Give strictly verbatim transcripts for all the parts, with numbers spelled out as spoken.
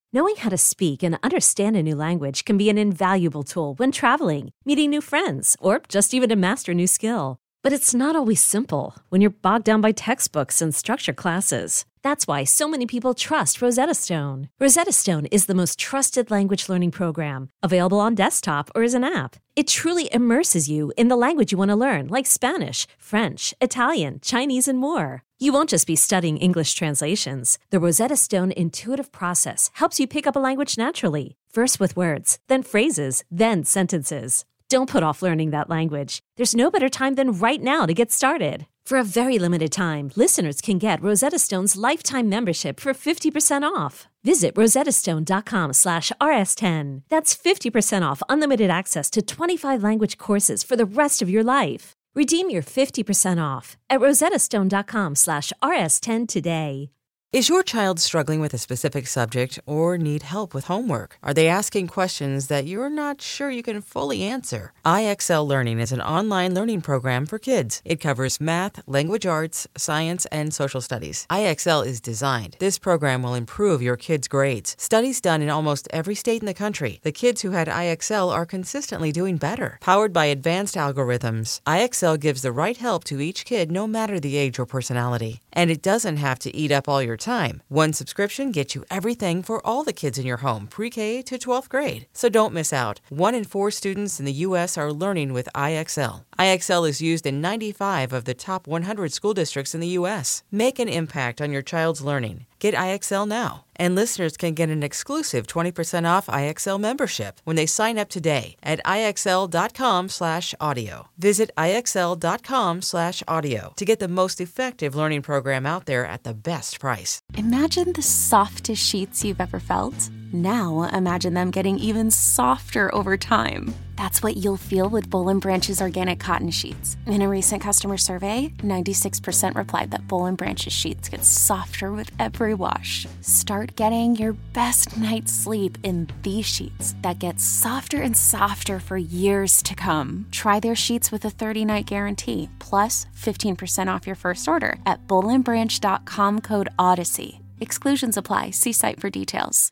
Knowing how to speak and understand a new language can be an invaluable tool when traveling, meeting new friends, or just even to master a new skill. But it's not always simple when you're bogged down by textbooks and structured classes. That's why so many people trust Rosetta Stone. Rosetta Stone is the most trusted language learning program, available on desktop or as an app. It truly immerses you in the language you want to learn, like Spanish, French, Italian, Chinese, and more. You won't just be studying English translations. The Rosetta Stone intuitive process helps you pick up a language naturally, first with words, then phrases, then sentences. Don't put off learning that language. There's no better time than right now to get started. For a very limited time, listeners can get Rosetta Stone's lifetime membership for fifty percent off. Visit rosettastone.com slash rs10. That's fifty percent off unlimited access to twenty-five language courses for the rest of your life. Redeem your fifty percent off at rosettastone.com slash rs10 today. Is your child struggling with a specific subject or need help with homework? Are they asking questions that you're not sure you can fully answer? I X L Learning is an online learning program for kids. It covers math, language arts, science, and social studies. I X L is designed. This program will improve your kids' grades. Studies done in almost every state in the country. The kids who had I X L are consistently doing better. Powered by advanced algorithms, I X L gives the right help to each kid no matter the age or personality. And it doesn't have to eat up all your time. One subscription gets you everything for all the kids in your home, pre-K to twelfth grade. So don't miss out. One in four students in the U S are learning with I X L. I X L is used in ninety-five of the top one hundred school districts in the U S. Make an impact on your child's learning. Get I X L now. And listeners can get an exclusive twenty percent off I X L membership when they sign up today at IXL.com slash audio. Visit IXL.com slash audio to get the most effective learning program out there at the best price. Imagine the softest sheets you've ever felt. Now imagine them getting even softer over time. That's what you'll feel with Boll and Branch's organic cotton sheets. In a recent customer survey, ninety-six percent replied that Boll and Branch's sheets get softer with every wash. Start getting your best night's sleep in these sheets that get softer and softer for years to come. Try their sheets with a thirty-night guarantee, plus fifteen percent off your first order at boll and branch dot com code Odyssey. Exclusions apply. See site for details.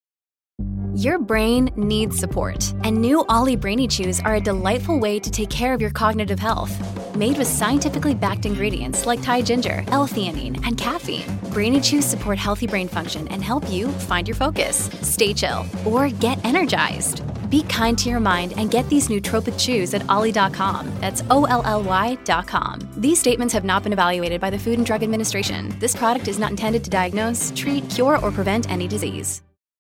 Your brain needs support, and new Ollie Brainy Chews are a delightful way to take care of your cognitive health. Made with scientifically backed ingredients like Thai ginger, L-theanine, and caffeine, Brainy Chews support healthy brain function and help you find your focus, stay chill, or get energized. Be kind to your mind and get these nootropic chews at ollie dot com. That's O L L Y dot com. These statements have not been evaluated by the Food and Drug Administration. This product is not intended to diagnose, treat, cure, or prevent any disease.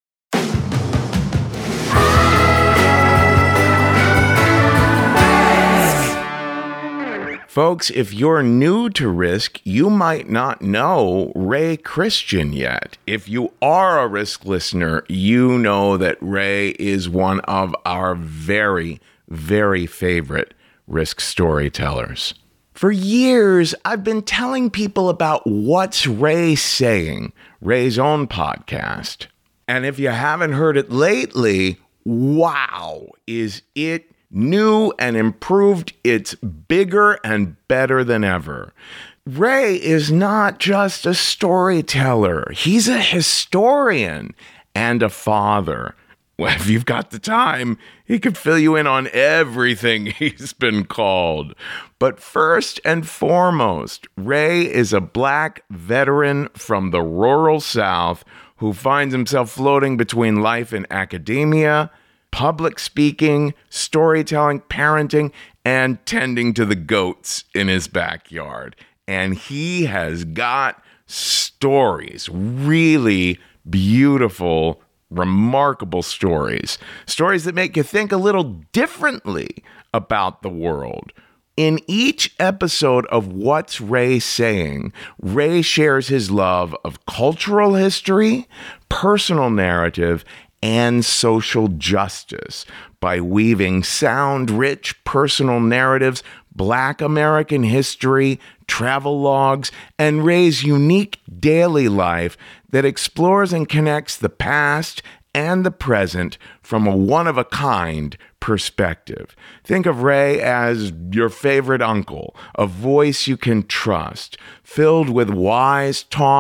Folks, if you're new to Risk, you might not know Ray Christian yet. If you are a Risk listener, you know that Ray is one of our very, very favorite Risk storytellers. For years, I've been telling people about What's Ray Saying, Ray's own podcast. And if you haven't heard it lately, wow, is it new and improved. It's bigger and better than ever. Ray is not just a storyteller. He's a historian and a father. Well, if you've got the time, he could fill you in on everything he's been called. But first and foremost, Ray is a black veteran from the rural South who finds himself floating between life in academia, public speaking, storytelling, parenting, and tending to the goats in his backyard. And he has got stories, really beautiful, remarkable stories. Stories that make you think a little differently about the world. In each episode of What's Ray Saying, Ray shares his love of cultural history, personal narrative, and social justice by weaving sound, rich personal narratives, Black American history, travel logs, and Ray's unique daily life that explores and connects the past and the present from a one-of-a-kind perspective. Think of Ray as your favorite uncle, a voice you can trust, filled with wise talk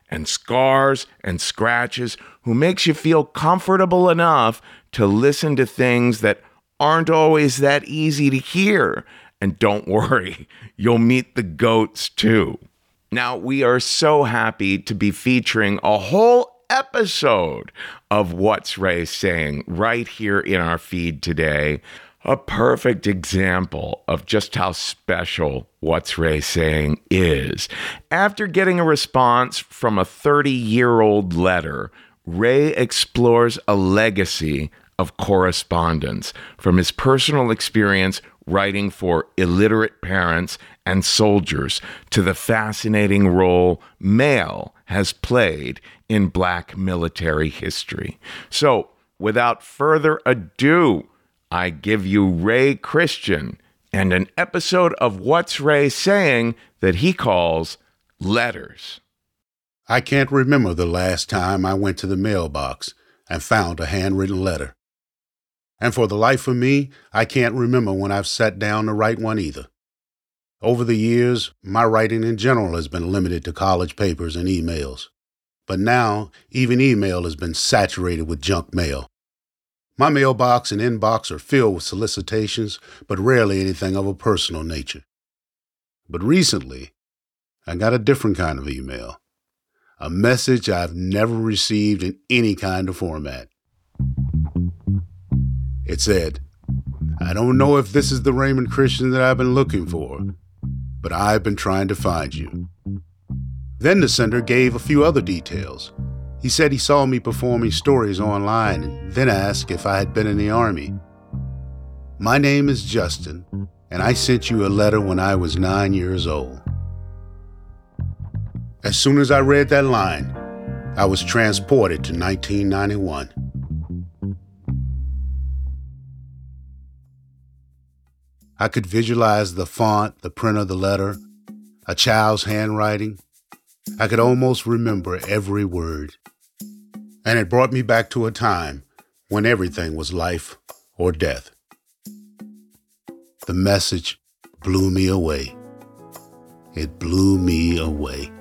and scars and scratches, who makes you feel comfortable enough to listen to things that aren't always that easy to hear. And don't worry, you'll meet the goats too. Now, we are so happy to be featuring a whole episode of What's Ray Saying right here in our feed today. A perfect example of just how special What's Ray Saying is. After getting a response from a thirty-year-old letter, Ray explores a legacy of correspondence from his personal experience writing for illiterate parents and soldiers to the fascinating role mail has played in Black military history. So, without further ado, I give you Ray Christian and an episode of What's Ray Saying that he calls Letters. I can't remember the last time I went to the mailbox and found a handwritten letter. And for the life of me, I can't remember when I've sat down to write one either. Over the years, my writing in general has been limited to college papers and emails. But now, even email has been saturated with junk mail. My mailbox and inbox are filled with solicitations, but rarely anything of a personal nature. But recently, I got a different kind of email. A message I've never received in any kind of format. It said, "I don't know if this is the Raymond Christian that I've been looking for, but I've been trying to find you." Then the sender gave a few other details. He said he saw me performing stories online and then asked if I had been in the Army. "My name is Justin, and I sent you a letter when I was nine years old." As soon as I read that line, I was transported to nineteen ninety-one. I could visualize the font, the print of the letter, a child's handwriting. I could almost remember every word. And it brought me back to a time when everything was life or death. The message blew me away. It blew me away.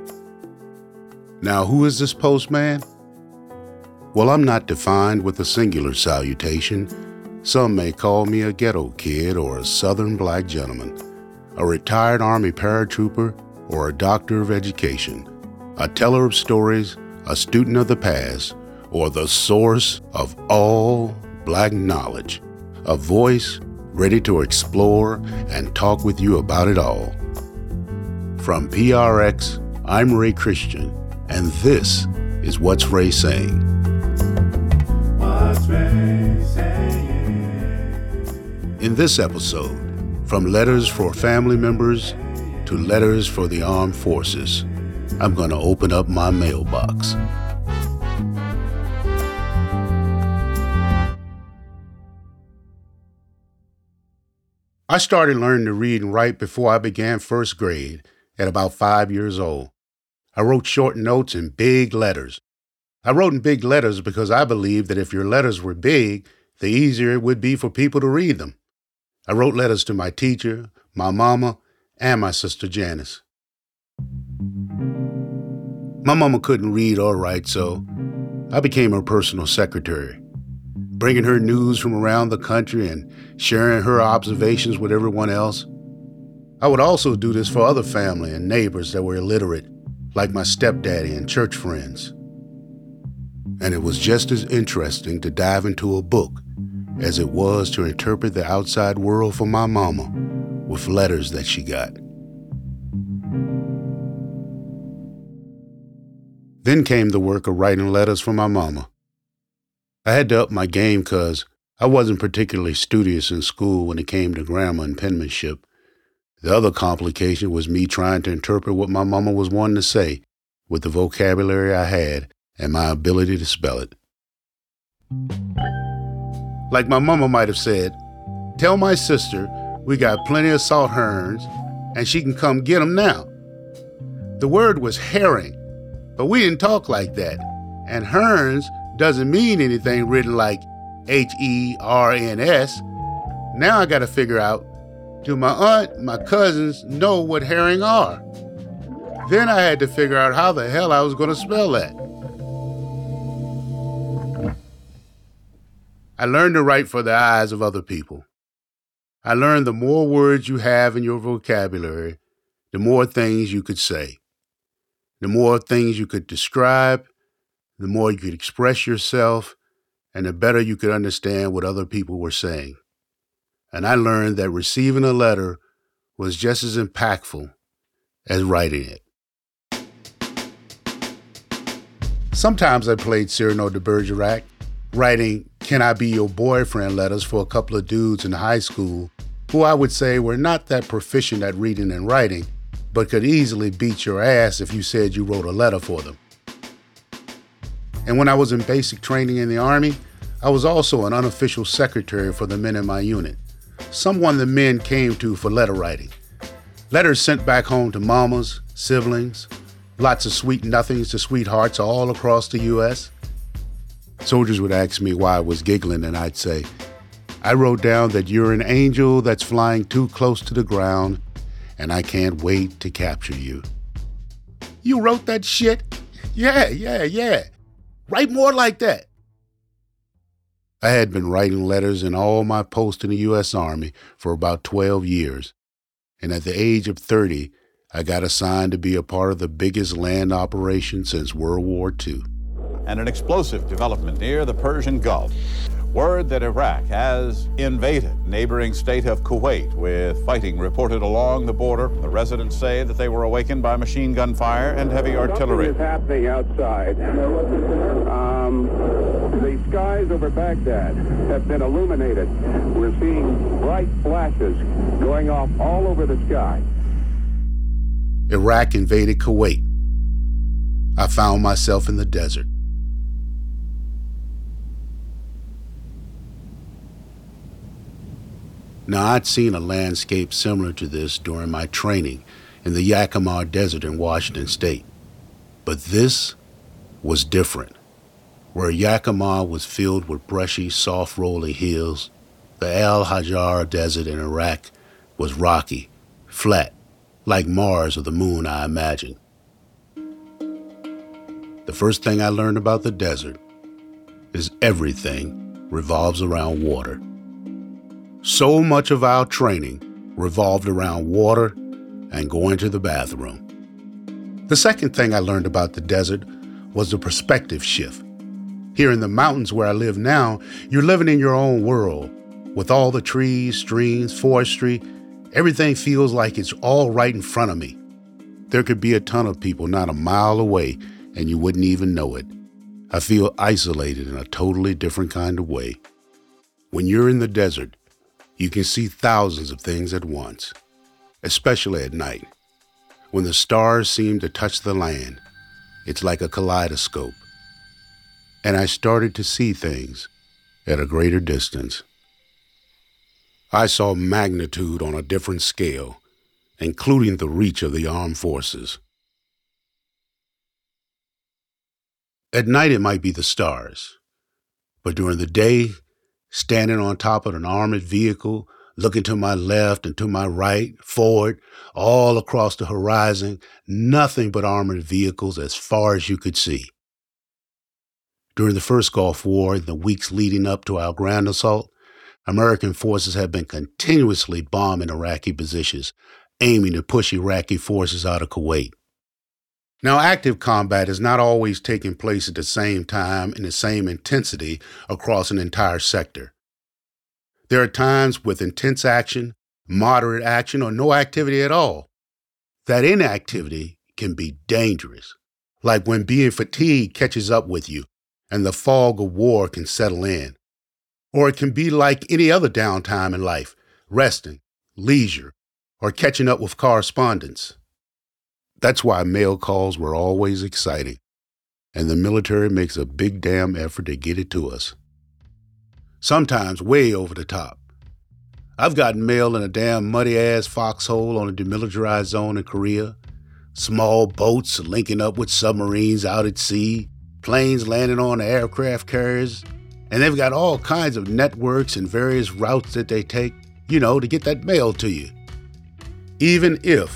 Now, who is this postman? Well, I'm not defined with a singular salutation. Some may call me a ghetto kid or a southern black gentleman, a retired Army paratrooper or a doctor of education, a teller of stories, a student of the past, or the source of all black knowledge, a voice ready to explore and talk with you about it all. From P R X, I'm Ray Christian, and this is What's Ray Saying. What's Ray Saying? In this episode, from letters for family members to letters for the armed forces, I'm going to open up my mailbox. I started learning to read and write before I began first grade at about five years old. I wrote short notes in big letters. I wrote in big letters because I believed that if your letters were big, the easier it would be for people to read them. I wrote letters to my teacher, my mama, and my sister Janice. My mama couldn't read or write, so I became her personal secretary, bringing her news from around the country and sharing her observations with everyone else. I would also do this for other family and neighbors that were illiterate, like my stepdaddy and church friends. And it was just as interesting to dive into a book as it was to interpret the outside world for my mama with letters that she got. Then came the work of writing letters for my mama. I had to up my game because I wasn't particularly studious in school when it came to grammar and penmanship. The other complication was me trying to interpret what my mama was wanting to say with the vocabulary I had and my ability to spell it. Like my mama might have said, "Tell my sister we got plenty of salt herons and she can come get them now." The word was herring, but we didn't talk like that. And herons doesn't mean anything written like H E R N S. Now I got to figure out, do my aunt, my cousins know what herring are? Then I had to figure out how the hell I was going to spell that. I learned to write for the eyes of other people. I learned the more words you have in your vocabulary, the more things you could say. The more things you could describe, the more you could express yourself, and the better you could understand what other people were saying. And I learned that receiving a letter was just as impactful as writing it. Sometimes I played Cyrano de Bergerac, writing "Can I Be Your Boyfriend" letters for a couple of dudes in high school who I would say were not that proficient at reading and writing, but could easily beat your ass if you said you wrote a letter for them. And when I was in basic training in the Army, I was also an unofficial secretary for the men in my unit, someone the men came to for letter writing. Letters sent back home to mamas, siblings, lots of sweet nothings to sweethearts all across the U S Soldiers would ask me why I was giggling, and I'd say, I wrote down that you're an angel that's flying too close to the ground, and I can't wait to capture you. You wrote that shit? Yeah, yeah, yeah. Write more like that. I had been writing letters in all my posts in the U S Army for about twelve years, and at the age of thirty, I got assigned to be a part of the biggest land operation since World War Two. And an explosive development near the Persian Gulf. Word that Iraq has invaded neighboring state of Kuwait, with fighting reported along the border. The residents say that they were awakened by machine gun fire and heavy artillery. Something is happening outside. Um, the skies over Baghdad have been illuminated. We're seeing bright flashes going off all over the sky. Iraq invaded Kuwait. I found myself in the desert. Now, I'd seen a landscape similar to this during my training in the Yakima Desert in Washington State. But this was different. Where Yakima was filled with brushy, soft-rolling hills, the Al Hajar Desert in Iraq was rocky, flat, like Mars or the moon, I imagine. The first thing I learned about the desert is everything revolves around water. So much of our training revolved around water and going to the bathroom. The second thing I learned about the desert was the perspective shift. Here in the mountains where I live now, you're living in your own world. With all the trees, streams, forestry, everything feels like it's all right in front of me. There could be a ton of people not a mile away and you wouldn't even know it. I feel isolated in a totally different kind of way. When you're in the desert, you can see thousands of things at once, especially at night. When the stars seem to touch the land, it's like a kaleidoscope. And I started to see things at a greater distance. I saw magnitude on a different scale, including the reach of the armed forces. At night, it might be the stars, but during the day, standing on top of an armored vehicle, looking to my left and to my right, forward, all across the horizon, nothing but armored vehicles as far as you could see. During the first Gulf War, in the weeks leading up to our ground assault, American forces had been continuously bombing Iraqi positions, aiming to push Iraqi forces out of Kuwait. Now, active combat is not always taking place at the same time in the same intensity across an entire sector. There are times with intense action, moderate action, or no activity at all. That inactivity can be dangerous, like when being fatigued catches up with you and the fog of war can settle in. Or it can be like any other downtime in life, resting, leisure, or catching up with correspondence. That's why mail calls were always exciting, and the military makes a big damn effort to get it to us. Sometimes way over the top. I've gotten mail in a damn muddy-ass foxhole on a demilitarized zone in Korea, small boats linking up with submarines out at sea, planes landing on aircraft carriers, and they've got all kinds of networks and various routes that they take, you know, to get that mail to you. Even if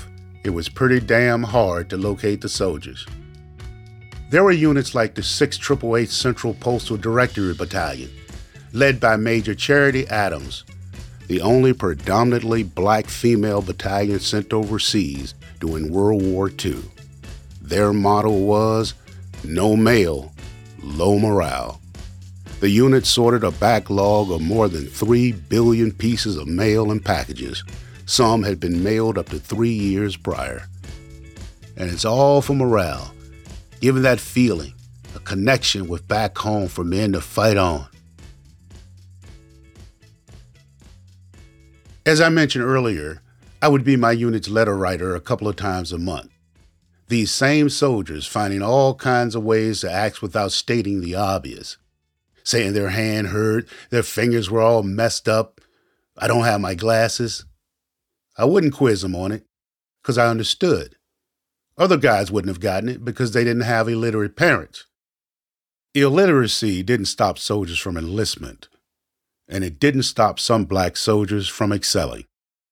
it was pretty damn hard to locate the soldiers. There were units like the six eight eight eight Central Postal Directory Battalion, led by Major Charity Adams, the only predominantly black female battalion sent overseas during World War Two. Their motto was, "No male, low morale." The unit sorted a backlog of more than three billion pieces of mail and packages. Some had been mailed up to three years prior. And it's all for morale, giving that feeling, a connection with back home for men to fight on. As I mentioned earlier, I would be my unit's letter writer a couple of times a month. These same soldiers finding all kinds of ways to act without stating the obvious. Saying their hand hurt, their fingers were all messed up, I don't have my glasses. I wouldn't quiz them on it, because I understood. Other guys wouldn't have gotten it because they didn't have illiterate parents. Illiteracy didn't stop soldiers from enlistment, and it didn't stop some black soldiers from excelling.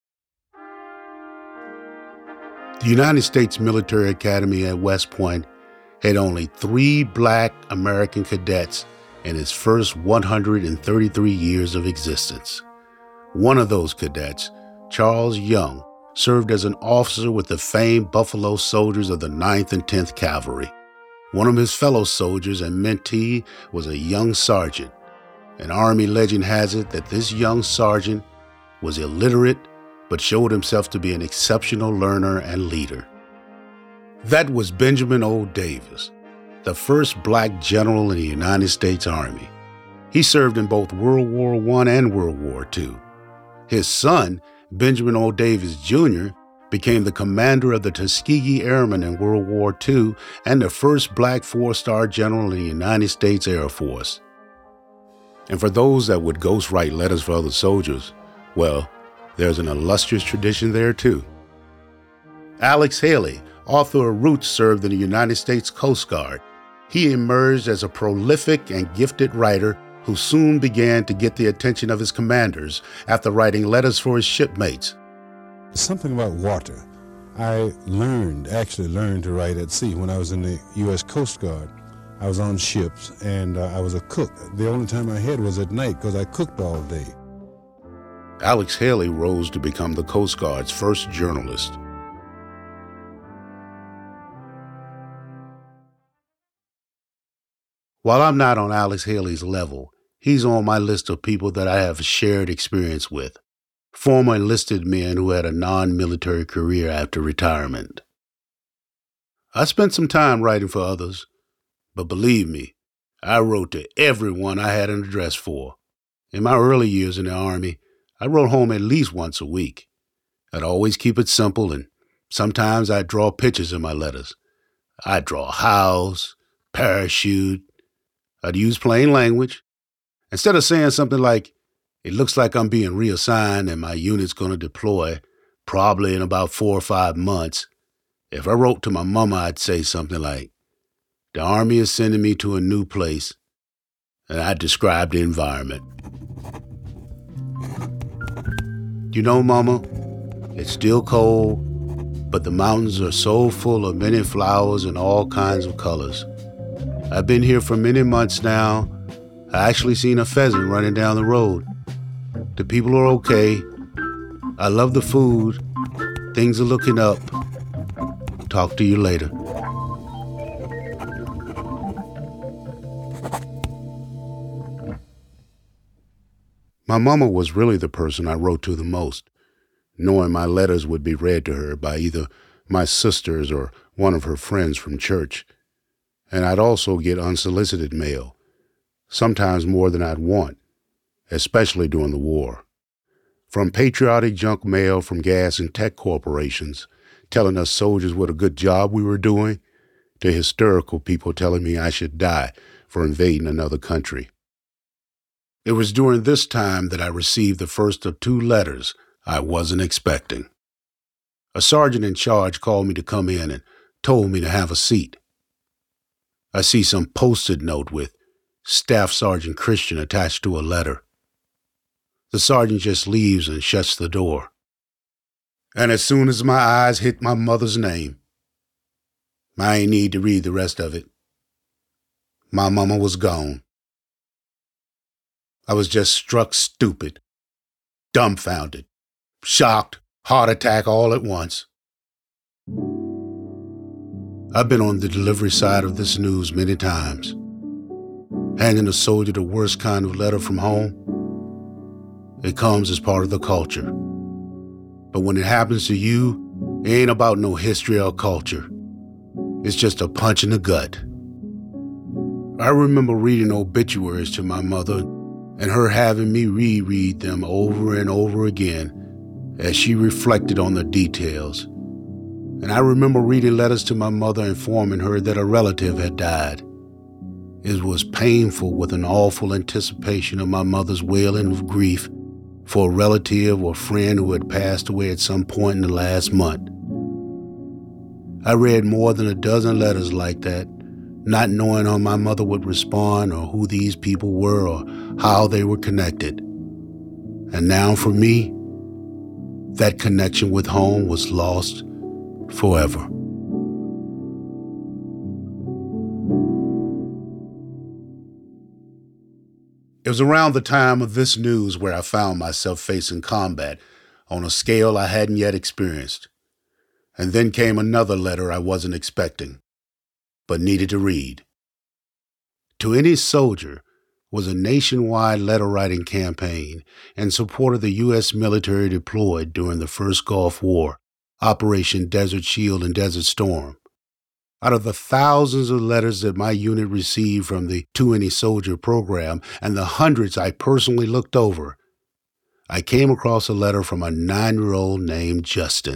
The United States Military Academy at West Point had only three black American cadets in its first one hundred thirty-three years of existence. One of those cadets, Charles Young, served as an officer with the famed Buffalo Soldiers of the ninth and tenth Cavalry. One of his fellow soldiers and mentee was a young sergeant. An Army legend has it that this young sergeant was illiterate but showed himself to be an exceptional learner and leader. That was Benjamin O. Davis, the first black general in the United States Army. He served in both World War One and World War Two. His son, Benjamin O. Davis, Junior, became the commander of the Tuskegee Airmen in World War Two and the first black four-star general in the United States Air Force. And for those that would ghostwrite letters for other soldiers, well, there's an illustrious tradition there too. Alex Haley, author of Roots, served in the United States Coast Guard. He emerged as a prolific and gifted writer who soon began to get the attention of his commanders after writing letters for his shipmates. Something about water. I learned, actually learned to write at sea when I was in the U S Coast Guard. I was on ships, and uh, I was a cook. The only time I had was at night because I cooked all day. Alex Haley rose to become the Coast Guard's first journalist. While I'm not on Alex Haley's level, he's on my list of people that I have shared experience with, former enlisted men who had a non-military career after retirement. I spent some time writing for others, but believe me, I wrote to everyone I had an address for. In my early years in the Army, I wrote home at least once a week. I'd always keep it simple, and sometimes I'd draw pictures in my letters. I'd draw a house, parachute. I'd use plain language. Instead of saying something like, "It looks like I'm being reassigned and my unit's going to deploy, probably in about four or five months," if I wrote to my mama, I'd say something like, "The Army is sending me to a new place," and I'd describe the environment. "You know, Mama, it's still cold, but the mountains are so full of many flowers and all kinds of colors. I've been here for many months now. I actually seen a pheasant running down the road. The people are okay. I love the food. Things are looking up. Talk to you later." My mama was really the person I wrote to the most, knowing my letters would be read to her by either my sisters or one of her friends from church. And I'd also get unsolicited mail, sometimes more than I'd want, especially during the war. From patriotic junk mail from gas and tech corporations telling us soldiers what a good job we were doing, to hysterical people telling me I should die for invading another country. It was during this time that I received the first of two letters I wasn't expecting. A sergeant in charge called me to come in and told me to have a seat. I see some post-it note with Staff Sergeant Christian attached to a letter. The sergeant just leaves and shuts the door. And as soon as my eyes hit my mother's name, I ain't need to read the rest of it. My mama was gone. I was just struck stupid, dumbfounded, shocked, heart attack all at once. I've been on the delivery side of this news many times, handing a soldier the worst kind of letter from home. It comes as part of the culture. But when it happens to you, it ain't about no history or culture. It's just a punch in the gut. I remember reading obituaries to my mother and her having me reread them over and over again as she reflected on the details. And I remember reading letters to my mother informing her that a relative had died. It was painful with an awful anticipation of my mother's wailing of grief for a relative or friend who had passed away at some point in the last month. I read more than a dozen letters like that, not knowing how my mother would respond or who these people were or how they were connected. And now for me, that connection with home was lost forever. It was around the time of this news where I found myself facing combat on a scale I hadn't yet experienced. And then came another letter I wasn't expecting, but needed to read. To Any Soldier was a nationwide letter-writing campaign in support of the U S military deployed during the first Gulf War, Operation Desert Shield and Desert Storm. Out of the thousands of letters that my unit received from the To Any Soldier program and the hundreds I personally looked over, I came across a letter from a nine-year-old named Justin.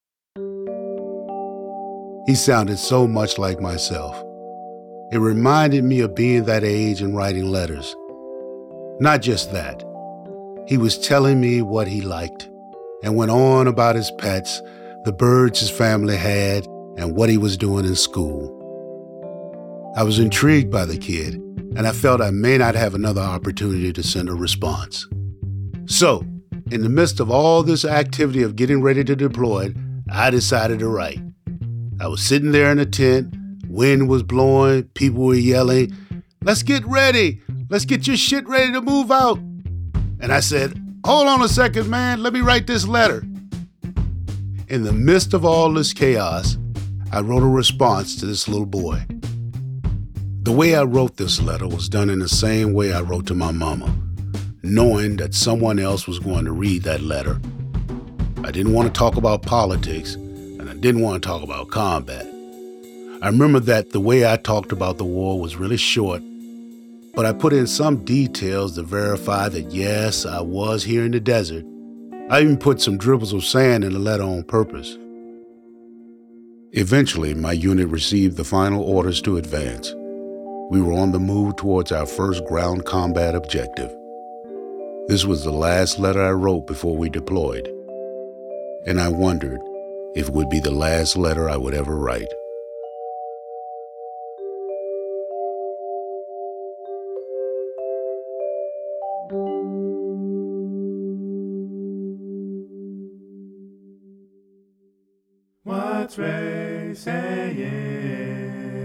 He sounded so much like myself. It reminded me of being that age and writing letters. Not just that. He was telling me what he liked and went on about his pets, the birds his family had, and what he was doing in school. I was intrigued by the kid, and I felt I may not have another opportunity to send a response. So, in the midst of all this activity of getting ready to deploy, I decided to write. I was sitting there in a tent, wind was blowing, people were yelling, "Let's get ready! Let's get your shit ready to move out!" And I said, "Hold on a second, man, let me write this letter." In the midst of all this chaos, I wrote a response to this little boy. The way I wrote this letter was done in the same way I wrote to my mama, knowing that someone else was going to read that letter. I didn't want to talk about politics, and I didn't want to talk about combat. I remember that the way I talked about the war was really short, but I put in some details to verify that yes, I was here in the desert. I even put some dribbles of sand in the letter on purpose. Eventually, my unit received the final orders to advance. We were on the move towards our first ground combat objective. This was the last letter I wrote before we deployed, and I wondered if it would be the last letter I would ever write. What's Ray saying?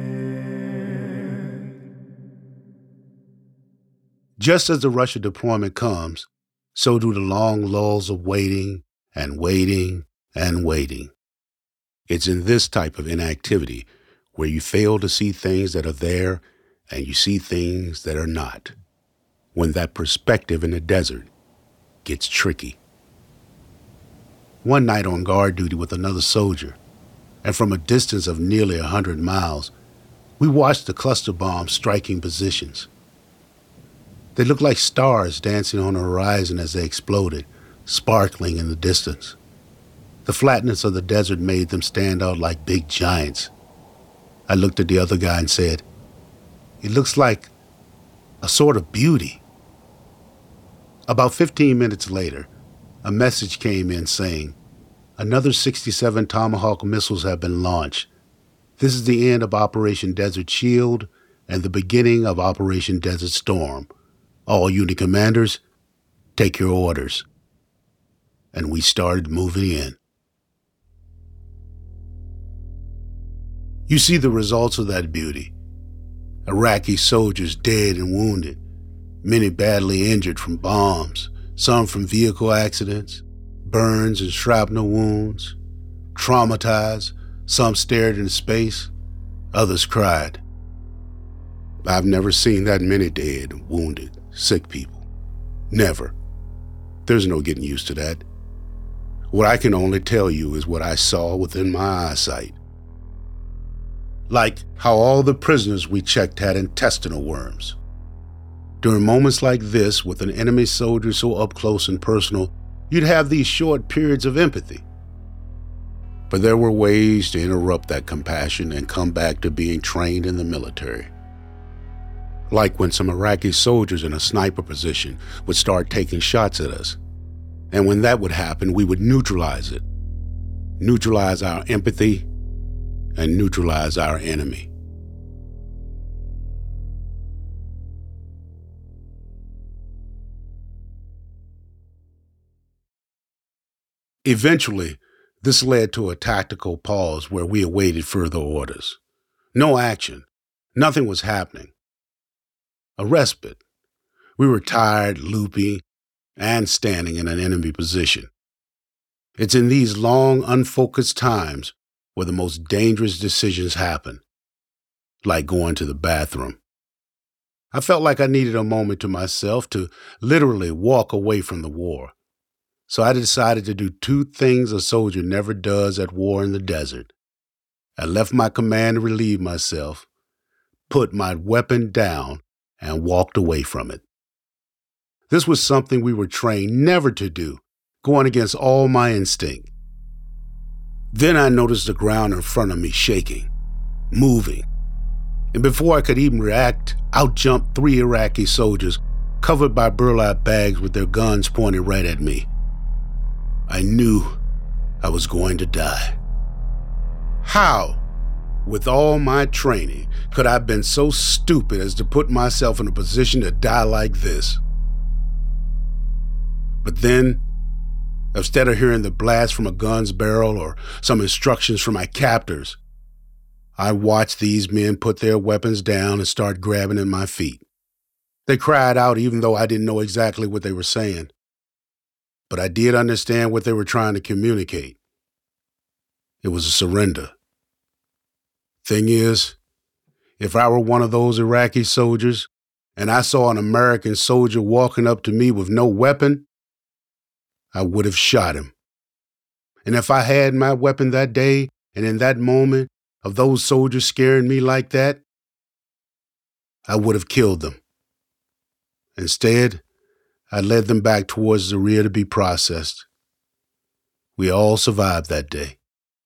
Just as the rush of deployment comes, so do the long lulls of waiting and waiting and waiting. It's in this type of inactivity where you fail to see things that are there and you see things that are not, when that perspective in the desert gets tricky. One night on guard duty with another soldier, and from a distance of nearly a hundred miles, we watched the cluster bombs striking positions. They looked like stars dancing on the horizon as they exploded, sparkling in the distance. The flatness of the desert made them stand out like big giants. I looked at the other guy and said, "It looks like a sort of beauty." About fifteen minutes later, a message came in saying, "Another sixty-seven Tomahawk missiles have been launched. This is the end of Operation Desert Shield and the beginning of Operation Desert Storm. All unit commanders, take your orders." And we started moving in. You see the results of that beauty. Iraqi soldiers dead and wounded, many badly injured from bombs, some from vehicle accidents, burns and shrapnel wounds, traumatized, some stared into space, others cried. I've never seen that many dead, wounded, sick people. Never. There's no getting used to that. What I can only tell you is what I saw within my eyesight. Like how all the prisoners we checked had intestinal worms. During moments like this, with an enemy soldier so up close and personal, you'd have these short periods of empathy. But there were ways to interrupt that compassion and come back to being trained in the military. Like when some Iraqi soldiers in a sniper position would start taking shots at us. And when that would happen, we would neutralize it. Neutralize our empathy and neutralize our enemy. Eventually, this led to a tactical pause where we awaited further orders. No action. Nothing was happening. A respite. We were tired, loopy, and standing in an enemy position. It's in these long, unfocused times where the most dangerous decisions happen, like going to the bathroom. I felt like I needed a moment to myself to literally walk away from the war. So I decided to do two things a soldier never does at war in the desert. I left my command to relieve myself, put my weapon down, and walked away from it. This was something we were trained never to do, going against all my instinct. Then I noticed the ground in front of me shaking, moving. And before I could even react, out jumped three Iraqi soldiers covered by burlap bags with their guns pointed right at me. I knew I was going to die. How, with all my training, could I have been so stupid as to put myself in a position to die like this? But then, instead of hearing the blast from a gun's barrel or some instructions from my captors, I watched these men put their weapons down and start grabbing at my feet. They cried out even though I didn't know exactly what they were saying. But I did understand what they were trying to communicate. It was a surrender. Thing is, if I were one of those Iraqi soldiers and I saw an American soldier walking up to me with no weapon, I would have shot him. And if I had my weapon that day and in that moment of those soldiers scaring me like that, I would have killed them. Instead, I led them back towards the rear to be processed. We all survived that day.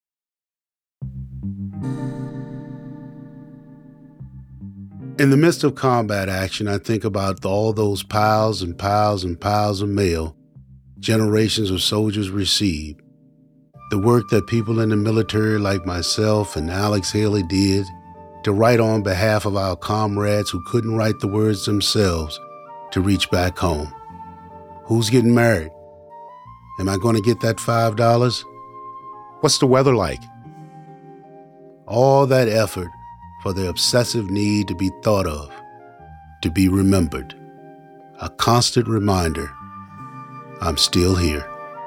In the midst of combat action, I think about all those piles and piles and piles of mail generations of soldiers received. The work that people in the military like myself and Alex Haley did to write on behalf of our comrades who couldn't write the words themselves to reach back home. Who's getting married? Am I going to get that five dollars? What's the weather like? All that effort for the obsessive need to be thought of, to be remembered. A constant reminder, I'm still here.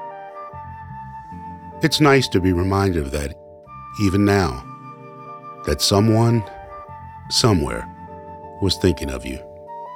It's nice to be reminded of that, even now, that someone, somewhere, was thinking of you.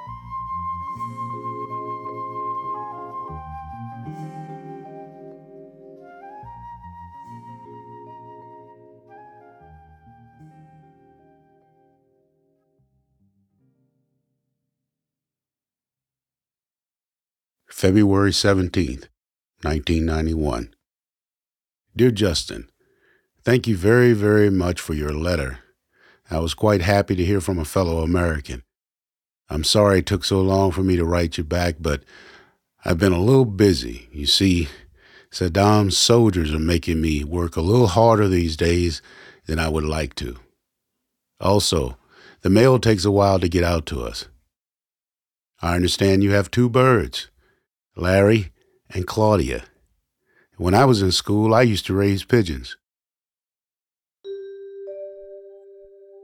February seventeenth, nineteen ninety-one. Dear Justin, thank you very, very much for your letter. I was quite happy to hear from a fellow American. I'm sorry it took so long for me to write you back, but I've been a little busy. You see, Saddam's soldiers are making me work a little harder these days than I would like to. Also, the mail takes a while to get out to us. I understand you have two birds, Larry and Claudia. When I was in school, I used to raise pigeons.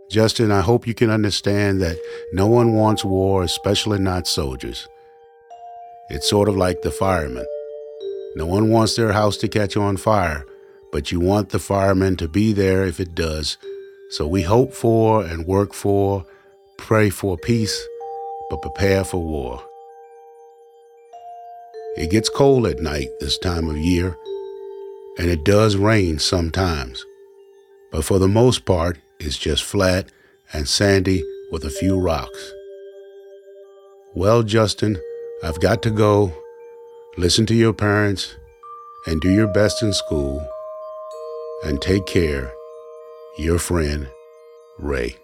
Justin, I hope you can understand that no one wants war, especially not soldiers. It's sort of like the firemen. No one wants their house to catch on fire, but you want the firemen to be there if it does. So we hope for and work for, pray for peace, but prepare for war. It gets cold at night this time of year, and it does rain sometimes. But for the most part, it's just flat and sandy with a few rocks. Well, Justin, I've got to go. Listen to your parents and do your best in school. And take care. Your friend, Ray.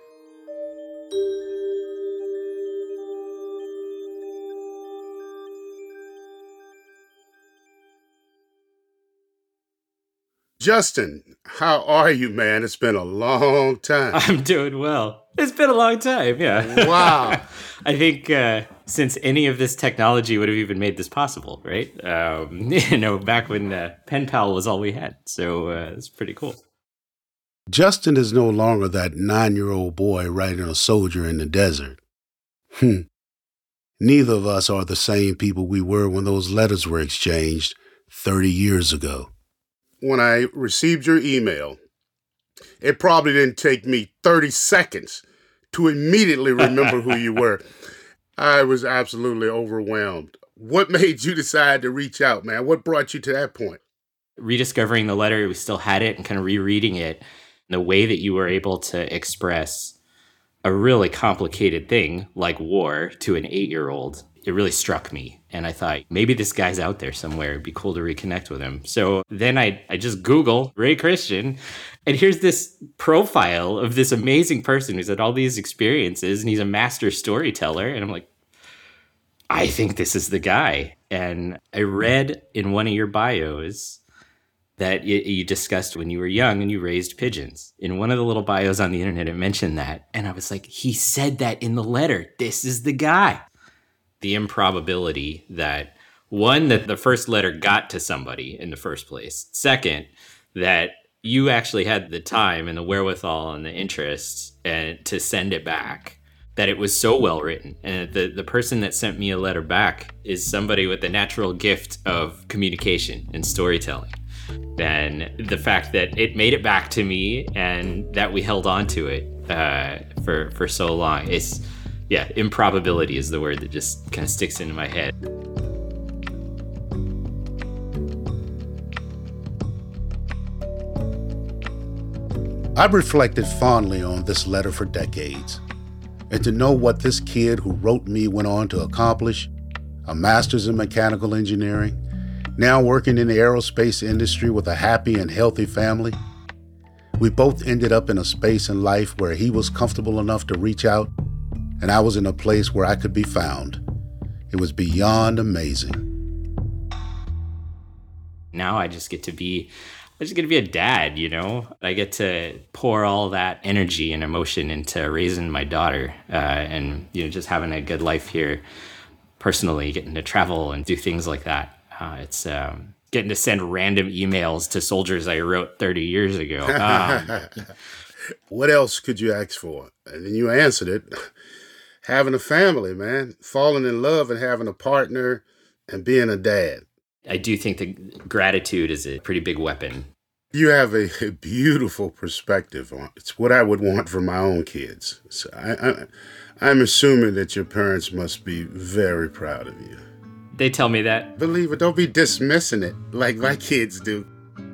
Justin, how are you, man? It's been a long time. I'm doing well. It's been a long time, yeah. Wow. I think uh, since any of this technology would have even made this possible, right? Um, you know, back when uh, Pen Pal was all we had. So uh, it's pretty cool. Justin is no longer that nine-year-old boy writing a soldier in the desert. Hmm. Neither of us are the same people we were when those letters were exchanged thirty years ago. When I received your email, it probably didn't take me thirty seconds to immediately remember who you were. I was absolutely overwhelmed. What made you decide to reach out, man? What brought you to that point? Rediscovering the letter, we still had it, and kind of rereading it, the way that you were able to express a really complicated thing like war to an eight-year-old, it really struck me. And I thought, maybe this guy's out there somewhere. It'd be cool to reconnect with him. So then I, I just Google Ray Christian, and here's this profile of this amazing person who's had all these experiences, and he's a master storyteller. And I'm like, I think this is the guy. And I read in one of your bios that you, you discussed when you were young and you raised pigeons. In one of the little bios on the internet, it mentioned that. And I was like, he said that in the letter. This is the guy. The improbability that, one, that the first letter got to somebody in the first place. Second, that you actually had the time and the wherewithal and the interest and to send it back, that it was so well written. And the, the person that sent me a letter back is somebody with the natural gift of communication and storytelling. And the fact that it made it back to me and that we held on to it uh, for, for so long, it's... Yeah, improbability is the word that just kind of sticks into my head. I've reflected fondly on this letter for decades, and to know what this kid who wrote me went on to accomplish, a master's in mechanical engineering, now working in the aerospace industry with a happy and healthy family. We both ended up in a space in life where he was comfortable enough to reach out, and I was in a place where I could be found. It was beyond amazing. Now I just get to be, I just get to be a dad, you know? I get to pour all that energy and emotion into raising my daughter uh, and, you know, just having a good life here personally, getting to travel and do things like that. Uh, it's um, getting to send random emails to soldiers I wrote thirty years ago. Um, what else could you ask for? And then you answered it. Having a family, man, falling in love and having a partner and being a dad. I do think that gratitude is a pretty big weapon. You have a, a beautiful perspective on it. It's what I would want for my own kids. So I, I, I'm assuming that your parents must be very proud of you. They tell me that. Believe it, don't be dismissing it like my kids do.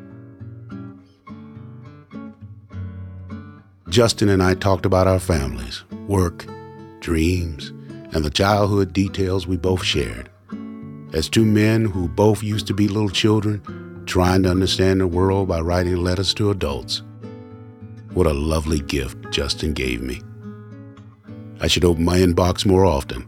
Justin and I talked about our families, work, dreams, and the childhood details we both shared. As two men who both used to be little children, trying to understand the world by writing letters to adults. What a lovely gift Justin gave me. I should open my inbox more often.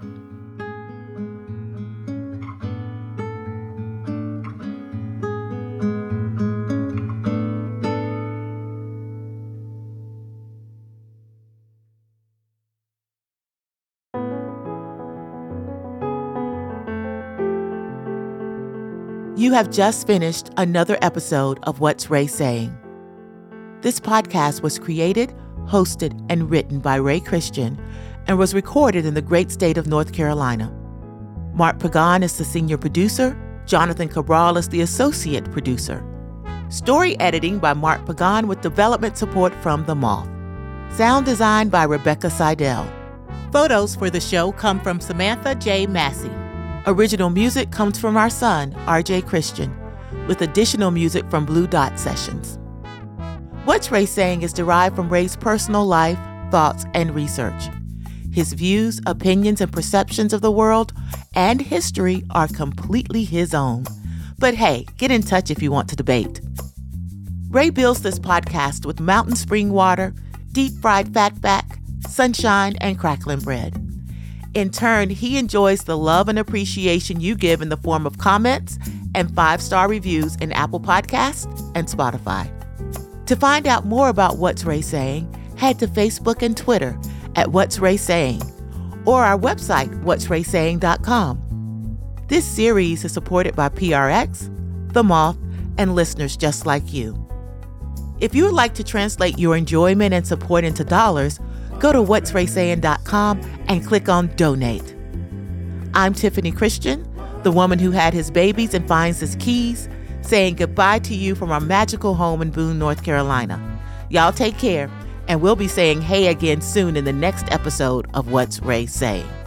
You have just finished another episode of What's Ray Saying? This podcast was created, hosted, and written by Ray Christian and was recorded in the great state of North Carolina. Mark Pagan is the senior producer. Jonathan Cabral is the associate producer. Story editing by Mark Pagan with development support from The Moth. Sound design by Rebecca Seidel. Photos for the show come from Samantha J. Massey. Original music comes from our son, R J Christian, with additional music from Blue Dot Sessions. What's Ray Saying is derived from Ray's personal life, thoughts, and research. His views, opinions, and perceptions of the world and history are completely his own. But hey, get in touch if you want to debate. Ray builds this podcast with mountain spring water, deep-fried fatback, sunshine, and crackling bread. In turn, he enjoys the love and appreciation you give in the form of comments and five-star reviews in Apple Podcasts and Spotify. To find out more about What's Ray Saying, head to Facebook and Twitter at What's Ray Saying, or our website, whats ray saying dot com. This series is supported by P R X, The Moth, and listeners just like you. If you would like to translate your enjoyment and support into dollars, go to whats ray saying dot com and click on Donate. I'm Tiffany Christian, the woman who had his babies and finds his keys, saying goodbye to you from our magical home in Boone, North Carolina. Y'all take care. And we'll be saying hey again soon in the next episode of What's Ray Saying.